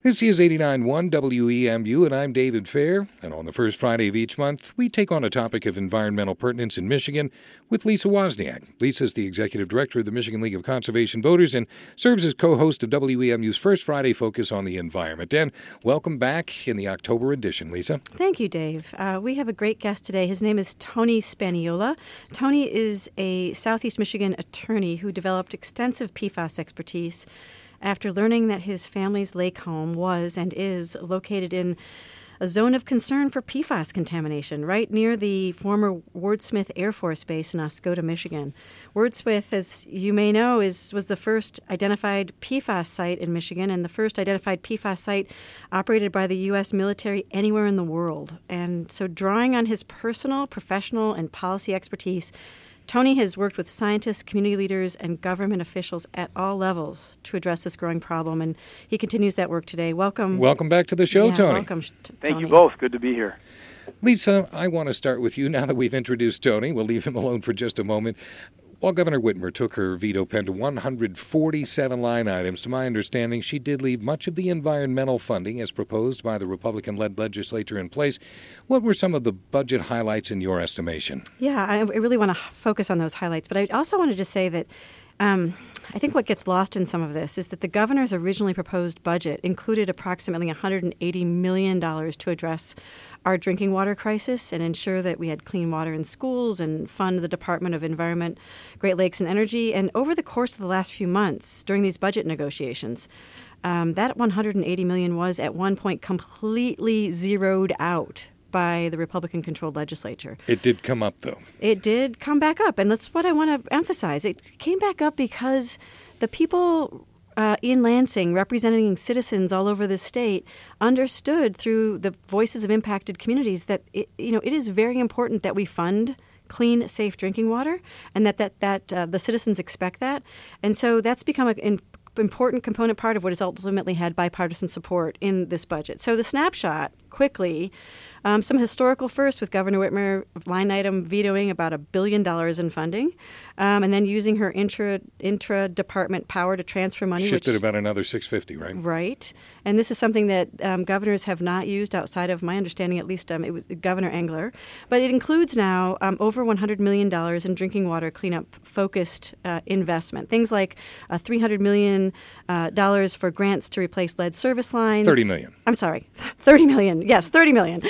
This is 89.1 WEMU, and I'm David Fair. And on the first Friday of each month, we take on a topic of environmental pertinence in Michigan with Lisa Wozniak. Lisa is the Executive Director of the Michigan League of Conservation Voters and serves as co-host of WEMU's First Friday Focus on the Environment. And welcome back in the October edition, Lisa. Thank you, Dave. We have a great guest today. His name is Tony Spaniola. Tony is a Southeast Michigan attorney who developed extensive PFAS expertise after learning that his family's lake home was and is located in a zone of concern for PFAS contamination right near the former Wordsmith Air Force Base in Oscoda, Michigan. Wordsmith, as you may know, was the first identified PFAS site in Michigan and the first identified PFAS site operated by the U.S. military anywhere in the world. And so drawing on his personal, professional, and policy expertise, Tony has worked with scientists, community leaders, and government officials at all levels to address this growing problem, and he continues that work today. Welcome. Welcome back to the show, Tony. Welcome, Thank you both. Good to be here. Lisa, I want to start with you now that we've introduced Tony. We'll leave him alone for just a moment. While Governor Whitmer took her veto pen to 147 line items, to my understanding, she did leave much of the environmental funding as proposed by the Republican-led legislature in place. What were some of the budget highlights in your estimation? Yeah, I really want to focus on those highlights, but I also wanted to say that I think what gets lost in some of this is that the governor's originally proposed budget included approximately $180 million to address our drinking water crisis and ensure that we had clean water in schools and fund the Department of Environment, Great Lakes and Energy. And over the course of the last few months, during these budget negotiations, that $180 million was at one point completely zeroed out by the Republican-controlled legislature. It did come up, though. It did come back up, and that's what I want to emphasize. It came back up because the people in Lansing, representing citizens all over the state, understood through the voices of impacted communities that it is very important that we fund clean, safe drinking water, and that the citizens expect that. And so that's become an important component part of what has ultimately had bipartisan support in this budget. So the snapshot, quickly, some historical first with Governor Whitmer line item vetoing about $1 billion in funding, and then using her intra-department power to transfer money. Shifted about another $650, right? Right. And this is something that governors have not used outside of my understanding, at least it was Governor Engler. But it includes now over $100 million in drinking water cleanup-focused investment. Things like $300 million for grants to replace lead service lines. $30 million. I'm sorry, $30 million. Yes, $30 million.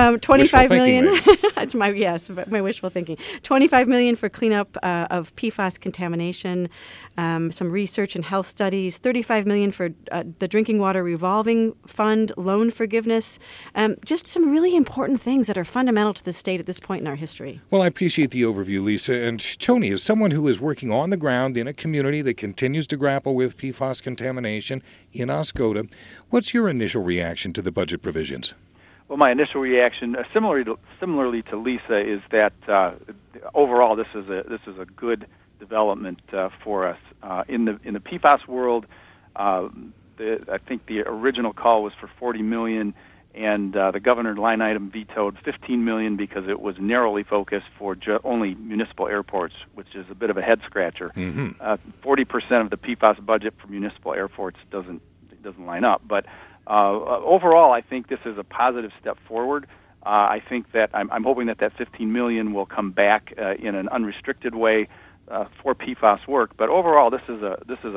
$25 million. It's my wishful thinking. $25 million for cleanup of PFAS contamination, some research and health studies. $35 million for the Drinking Water Revolving Fund loan forgiveness. Just some really important things that are fundamental to the state at this point in our history. Well, I appreciate the overview, Lisa. And Tony, as someone who is working on the ground in a community that continues to grapple with PFAS contamination in Oscoda, what's your initial reaction to the budget provisions? Well, my initial reaction, similarly to Lisa, is that overall this is a good development for us in the PFAS world. I think the original call was for $40 million, and the governor line item vetoed $15 million because it was narrowly focused for only municipal airports, which is a bit of a head scratcher. 40% of the PFAS budget for municipal airports doesn't line up, but. Overall, I think this is a positive step forward. I think that I'm hoping that $15 million will come back in an unrestricted way for PFAS work. But overall, this is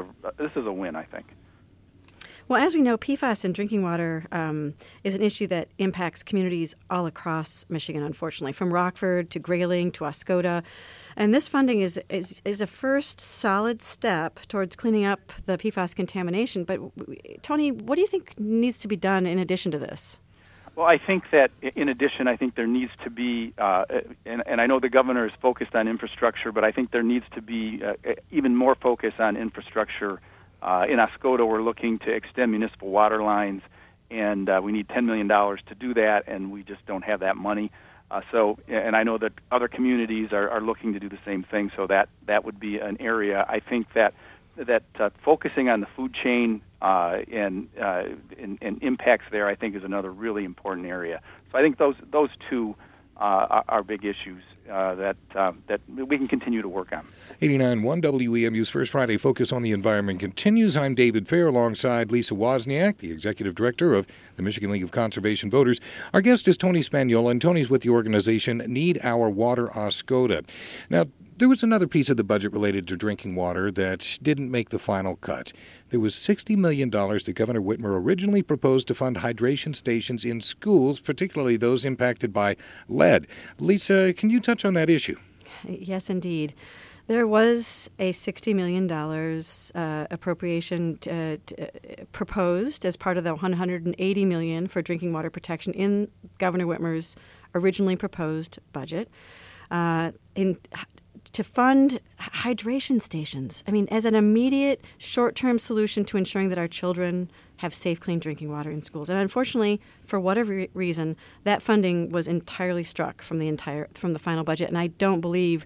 a win, I think. Well, as we know, PFAS in drinking water is an issue that impacts communities all across Michigan, unfortunately, from Rockford to Grayling to Oscoda. And this funding is a first solid step towards cleaning up the PFAS contamination. But, Tony, what do you think needs to be done in addition to this? Well, I think that in addition, I think there needs to be, and I know the governor is focused on infrastructure, but I think there needs to be even more focus on infrastructure. In Oscoda, we're looking to extend municipal water lines, and we need $10 million to do that, and we just don't have that money. And I know that other communities are looking to do the same thing, so that would be an area. I think that focusing on the food chain and impacts there, I think, is another really important area. So I think those two are big issues that we can continue to work on. 89.1 WEMU's First Friday Focus on the Environment continues. I'm David Fair alongside Lisa Wozniak, the Executive Director of the Michigan League of Conservation Voters. Our guest is Tony Spagnola, and Tony's with the organization Need Our Water Oscoda. Now, there was another piece of the budget related to drinking water that didn't make the final cut. There was $60 million that Governor Whitmer originally proposed to fund hydration stations in schools, particularly those impacted by lead. Lisa, can you touch on that issue? Yes, indeed. There was a $60 million appropriation proposed as part of the $180 million for drinking water protection in Governor Whitmer's originally proposed budget to fund hydration stations. I mean, as an immediate short-term solution to ensuring that our children have safe, clean drinking water in schools. And unfortunately, for whatever reason, that funding was entirely struck from the final budget. And I don't believe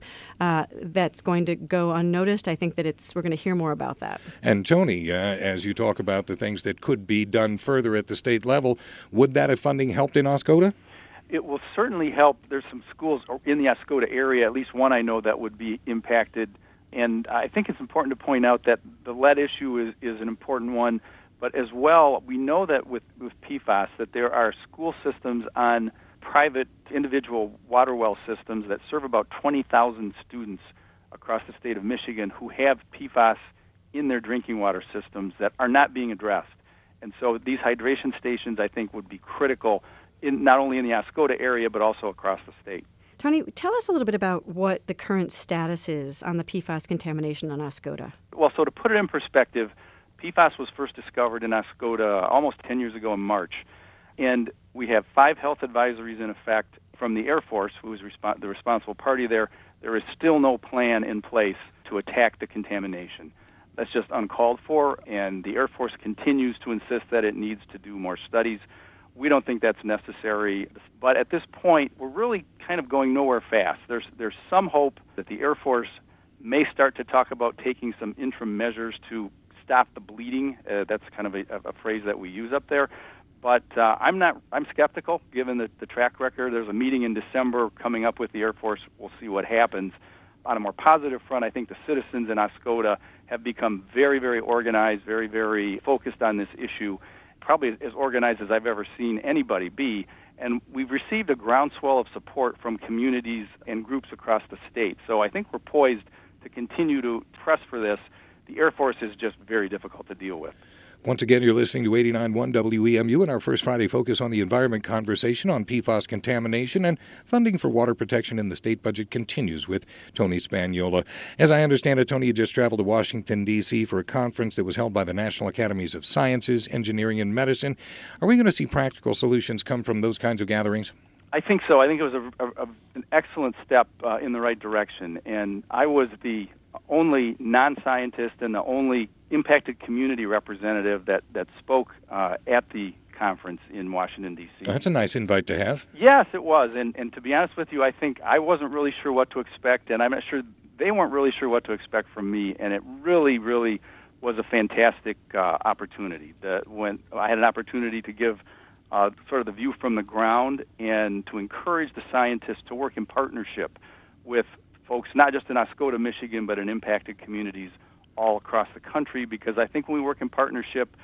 that's going to go unnoticed. I think that we're going to hear more about that. And Tony, as you talk about the things that could be done further at the state level, would that have funding helped in Oscoda? It will certainly help. There's some schools in the Oscoda area, at least one I know, that would be impacted. And I think it's important to point out that the lead issue is an important one. But as well, we know that with PFAS that there are school systems on private individual water well systems that serve about 20,000 students across the state of Michigan who have PFAS in their drinking water systems that are not being addressed. And so these hydration stations, I think, would be critical, not only in the Oscoda area, but also across the state. Tony, tell us a little bit about what the current status is on the PFAS contamination on Oscoda. Well, so to put it in perspective, PFAS was first discovered in Oscoda almost 10 years ago in March. And we have 5 health advisories in effect from the Air Force, who is the responsible party there. There is still no plan in place to attack the contamination. That's just uncalled for, and the Air Force continues to insist that it needs to do more studies. We don't think that's necessary, but at this point, we're really kind of going nowhere fast. There's some hope that the Air Force may start to talk about taking some interim measures to stop the bleeding. That's kind of a phrase that we use up there. But I'm skeptical, given the track record. There's a meeting in December coming up with the Air Force. We'll see what happens. On a more positive front, I think the citizens in Oscoda have become very, very organized, very, very focused on this issue, probably as organized as I've ever seen anybody be. And we've received a groundswell of support from communities and groups across the state. So I think we're poised to continue to press for this. The Air Force is just very difficult to deal with. Once again, you're listening to 89.1 WEMU and our First Friday Focus on the Environment conversation on PFAS contamination, and funding for water protection in the state budget continues with Tony Spagnola. As I understand it, Tony, you just traveled to Washington, D.C. for a conference that was held by the National Academies of Sciences, Engineering, and Medicine. Are we going to see practical solutions come from those kinds of gatherings? I think so. I think it was an excellent step in the right direction. And I was the only non-scientist and the only impacted community representative that spoke at the conference in Washington, D.C. That's a nice invite to have. Yes, it was. And to be honest with you, I think I wasn't really sure what to expect, and I'm not sure they weren't really sure what to expect from me. And it really, really was a fantastic opportunity. When I had an opportunity to give sort of the view from the ground and to encourage the scientists to work in partnership with folks, not just in Oscoda, Michigan, but in impacted communities all across the country, because I think when we work in partnership,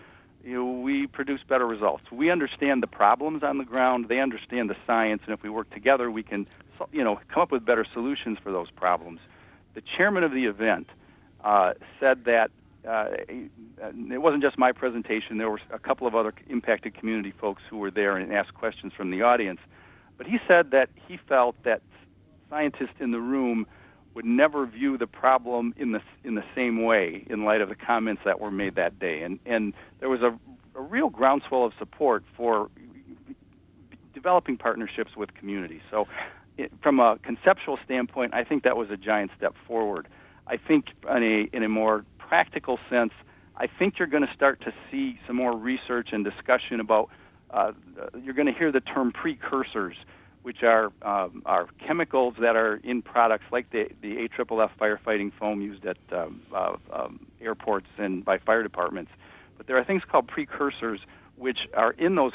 we produce better results. We understand the problems on the ground, they understand the science, and if we work together, we can come up with better solutions for those problems. The chairman of the event said that it wasn't just my presentation. There were a couple of other impacted community folks who were there and asked questions from the audience. But he said that he felt that scientists in the room would never view the problem in the same way in light of the comments that were made that day. And there was a real groundswell of support for developing partnerships with communities. So from a conceptual standpoint, I think that was a giant step forward. I think in a more practical sense, I think you're going to start to see some more research and discussion about, you're going to hear the term precursors, which are chemicals that are in products like the AFFF firefighting foam used at airports and by fire departments. But there are things called precursors which are in those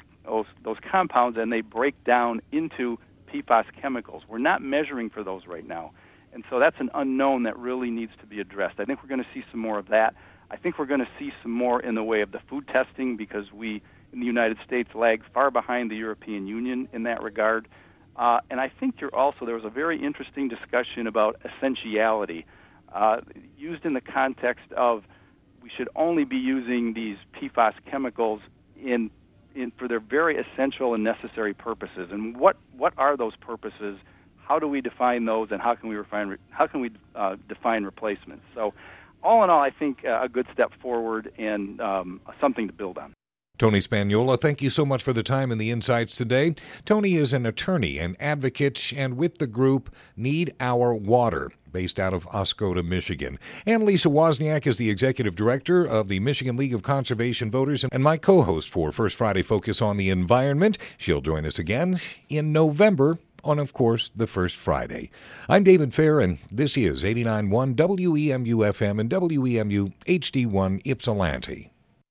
compounds, and they break down into PFAS chemicals. We're not measuring for those right now. And so that's an unknown that really needs to be addressed. I think we're going to see some more of that. I think we're going to see some more in the way of the food testing, because we, in the United States, lag far behind the European Union in that regard. And I think there was a very interesting discussion about essentiality, used in the context of we should only be using these PFAS chemicals for their very essential and necessary purposes. And what are those purposes? How do we define those, and how can we define replacements? So, all in all, I think a good step forward and something to build on. Tony Spagnola, thank you so much for the time and the insights today. Tony is an attorney and advocate, and with the group Need Our Water, based out of Oscoda, Michigan. And Lisa Wozniak is the executive director of the Michigan League of Conservation Voters and my co-host for First Friday Focus on the Environment. She'll join us again in November on, of course, the first Friday. I'm David Fair, and this is 89.1 WEMU FM and WEMU HD1 Ypsilanti.